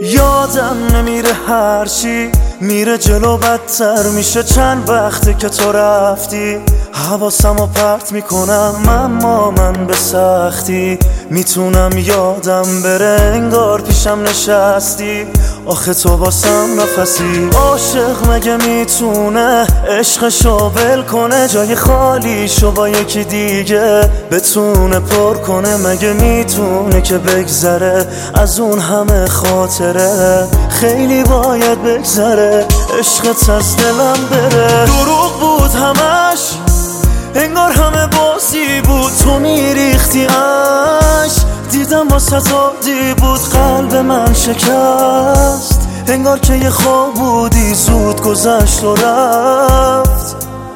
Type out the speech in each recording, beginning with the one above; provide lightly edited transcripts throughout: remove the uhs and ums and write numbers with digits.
یادم نمیره هرچی میره جلو بدتر میشه. چند وقته که تو رفتی حواسمو پرت میکنم، اما من به سختی میتونم یادم بره انگار پیشم نشستی. آخه تو واسم نفسی. عاشق مگه میتونه عشقشو ول کنه، جای خالیشو با یکی دیگه بتونه پر کنه؟ مگه میتونه که بگذره از اون همه خاطره؟ خیلی باید بگذره عشقت از دلم بره. دروغ بود همش، انگار همه بازی بود، تو میریختی عشق. دیدم واسه عادی بود، قلب من شکست. انگار که یه خواب بودی زود گذشت و رفت.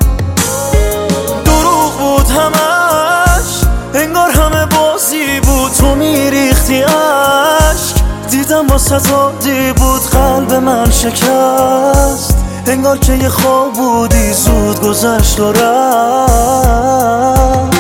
دروغ بود همش، انگار همه بازی بود، تو میریختی عشق. دیدم واسه عادی بود، قلب من شکست. انگار که یه خواب بودی زود گذشت و رفت.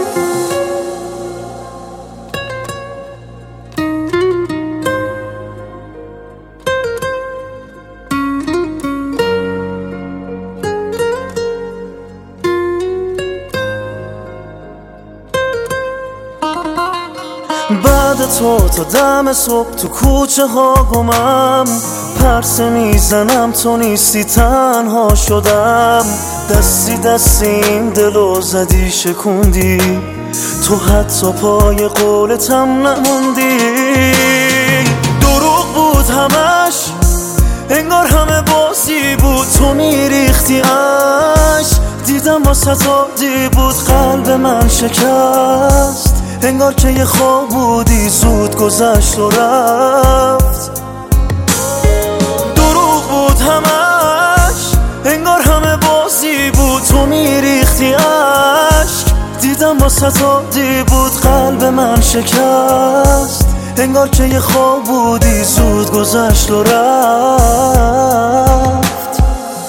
بعد تو تا دم صبح تو کوچه ها گمم، پرسه میزنم تو نیستی تنها شدم. دستی دستی این دلو زدی شکوندی، تو حتی پای قولتم نموندی. دروغ بود همش، انگار همه بازی بود، تو میریختی عشق. دیدم واسه عادی بود، قلب من شکست. انگار که یه خواب بودی زود گذشت و رفت. دروغ بود همش، انگار همه بازی بود، تو میریختی عشق. دیدم واسه عادی بود، قلب من شکست. انگار که یه خواب بودی زود گذشت و رفت.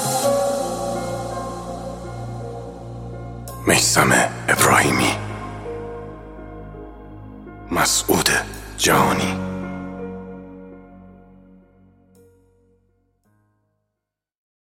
میثم ابراهیمی، مسعود جهانی.